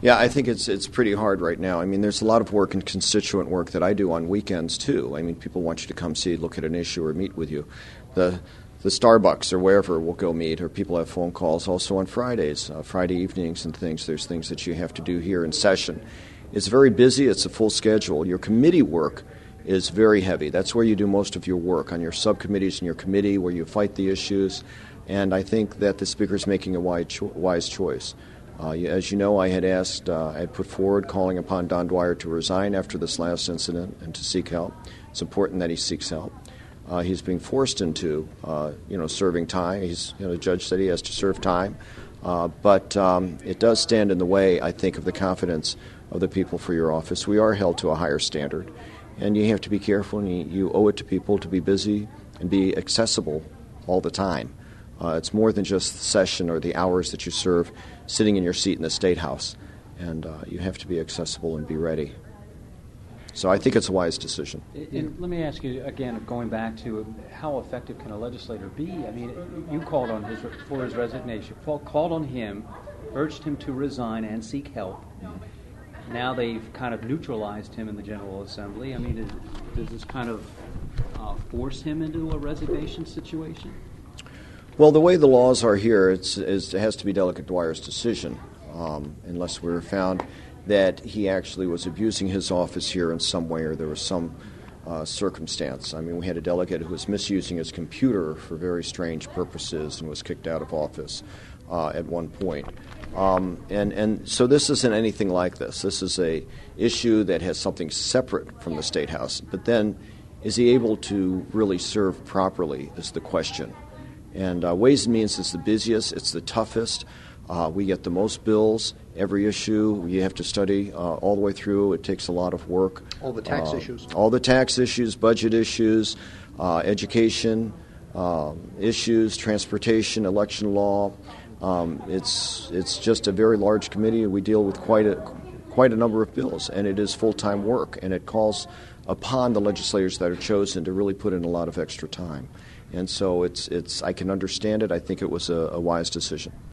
Yeah, I think it's pretty hard right now. I mean, there's a lot of work and constituent work that I do on weekends, too. I mean, people want you to come see, look at an issue, or meet with you. The Starbucks or wherever will go meet, or people have phone calls also on Fridays, Friday evenings and things. There's things that you have to do here in session. It's very busy. It's a full schedule. Your committee work is very heavy. That's where you do most of your work, on your subcommittees and your committee, where you fight the issues. And I think that the Speaker is making a wise choice. As you know, I had put forward calling upon Don Dwyer to resign after this last incident and to seek help. It's important that he seeks help. He's being forced into, serving time. The judge said he has to serve time. But it does stand in the way, I think, of the confidence of the people for your office. We are held to a higher standard. And you have to be careful, and you owe it to people to be busy and be accessible all the time. It's more than just the session or the hours that you serve sitting in your seat in the State House. And you have to be accessible and be ready. So I think it's a wise decision. And let me ask you again, going back to how effective can a legislator be? I mean, you called on for his resignation, called on him, urged him to resign and seek help. Now they've kind of neutralized him in the General Assembly. I mean, does this kind of force him into a resignation situation? Well, the way the laws are here, it has to be Delegate Dwyer's decision, unless we're found that he actually was abusing his office here in some way or there was some circumstance. I mean, we had a delegate who was misusing his computer for very strange purposes and was kicked out of office at one point. And so this isn't anything like this. This is a issue that has something separate from the State House. But then, is he able to really serve properly is the question. And Ways and Means is the busiest. It's the toughest. We get the most bills. Every issue you have to study all the way through. It takes a lot of work. All the tax issues. All the tax issues, budget issues, education issues, transportation, election law. It's just a very large committee. We deal with quite a number of bills, and it is full-time work, and it calls upon the legislators that are chosen to really put in a lot of extra time. And so I can understand it. I think it was a wise decision.